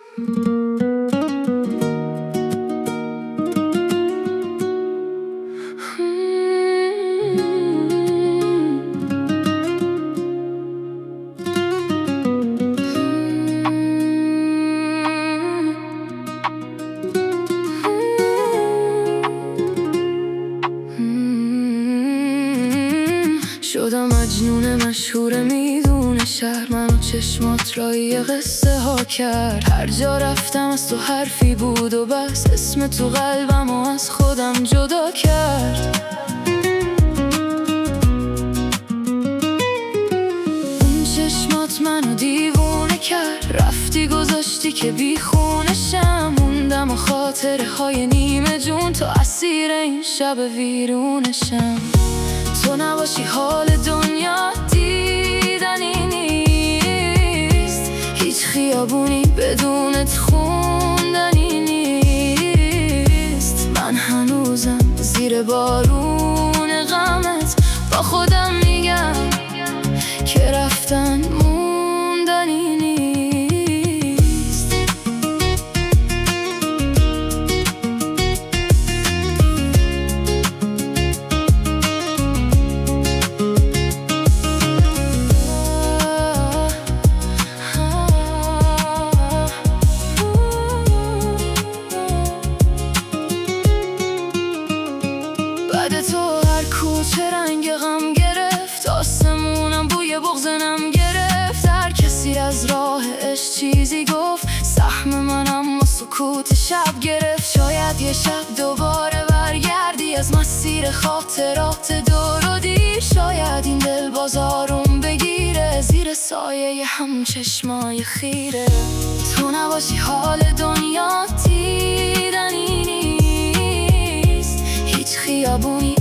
شدم مجنون مشهور میدونه شهر، منو چشمات رایی قصه ها کرد. هر جا رفتم از تو حرفی بود و بس، اسم تو قلبم و از خودم جدا کرد. اون چشمات منو دیوونه کرد، رفتی گذاشتی که بی خونشم. موندم و خاطره های نیمه جون، تو اسیر این شب ویرونشم. تو نباشی حال دنیا دیدنی نیست، هیچ خیابونی بدونت خوندنی نیست. من هنوزم زیر بارون غمت با خودم میگم که رفتن موندنی نیست. بعد تو هر کوچه رنگ غم گرفت، آسمونم بوی بغضنم گرفت. هر کسی از راه عشق چیزی گفت، سهم منم و سکوت شب گرفت. شاید یه شب دوباره برگردی از مسیر خاطرات دور و دیر. شاید این دل بازارم بگیره زیر سایه همون چشمای خیره. تو نباشی حال دنیا دیدنی نیست، هیچ خیابونی